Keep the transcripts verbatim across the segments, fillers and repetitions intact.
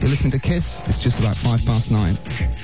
You're listening to Kiss. It's just about five past nine.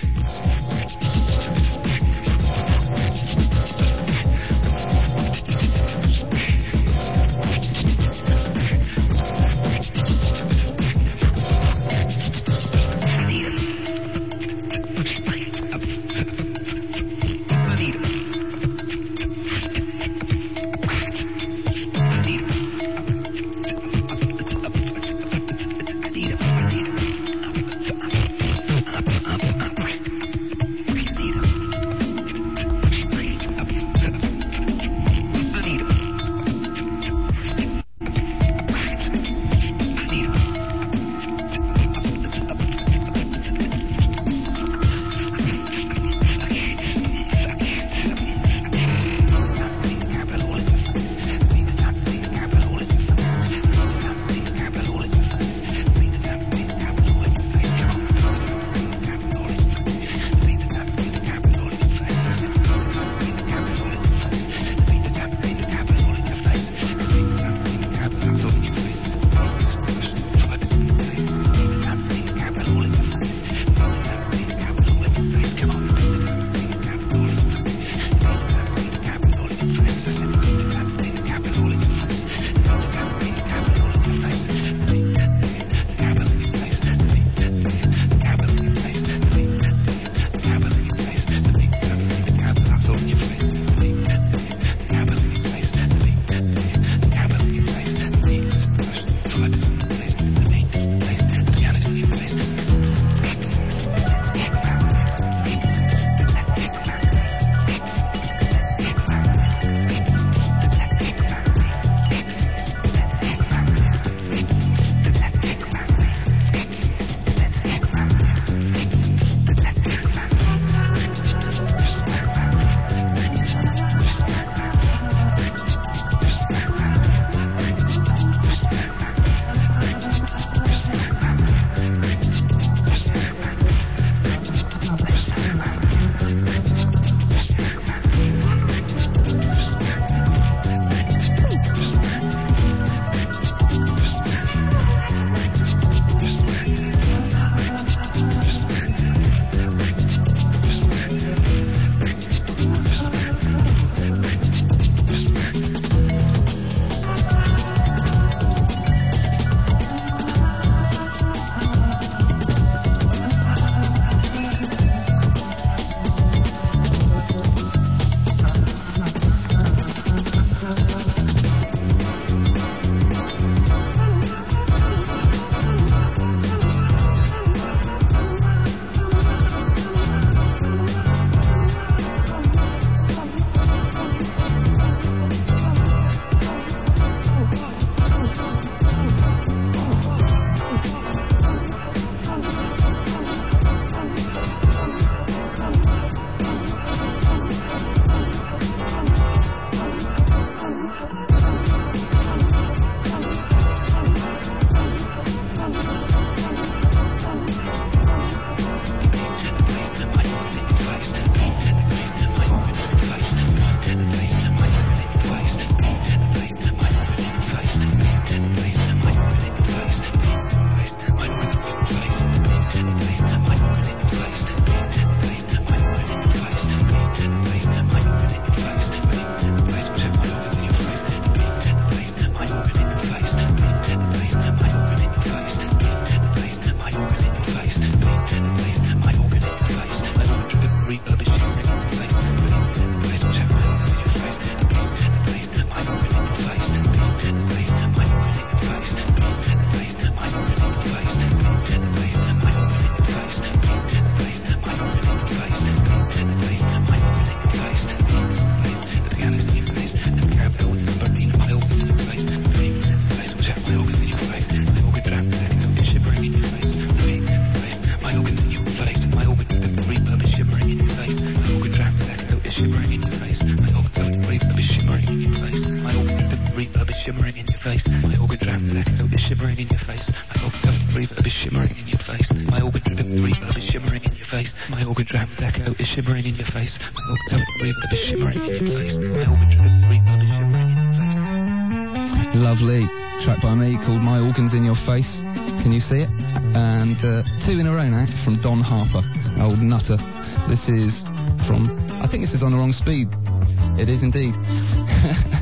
Shimmering in your face, my organ reverb is shimmering in your face, my organ reverb is shimmering in your face. Lovely track by me called My Organs in Your Face. Can you see it? And uh, two in a row now from Don Harper, old nutter. This is from, I think this is On the Wrong Speed. It is indeed.